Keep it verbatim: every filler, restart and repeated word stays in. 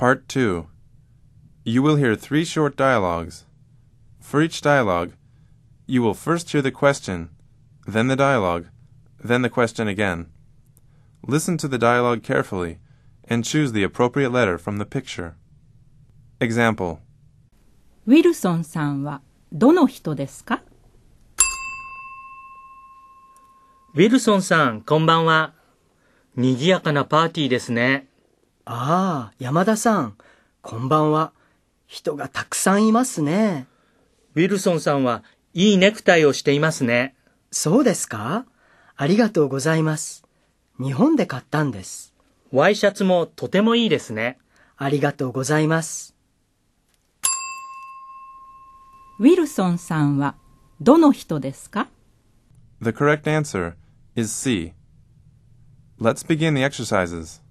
Part two. You will hear three short dialogues. For each dialogue, you will first hear the question, then the dialogue, then the question again. Listen to the dialogue carefully and choose the appropriate letter from the picture. Example. ウィルソンさんはどの人ですか？ ウィルソンさん、こんばんは。賑やかなパーティーですね。 ああ、山田さん、こんばんは。人がたくさんいますね。 ウィルソンさんはいいネクタイをしていますね。 そうですか？ありがとうございます。日本で買ったんです。 ワイシャツもとてもいいですね。 ありがとうございます。 ウィルソンさんはどの人ですか？ The correct answer is C. Let's begin the exercises.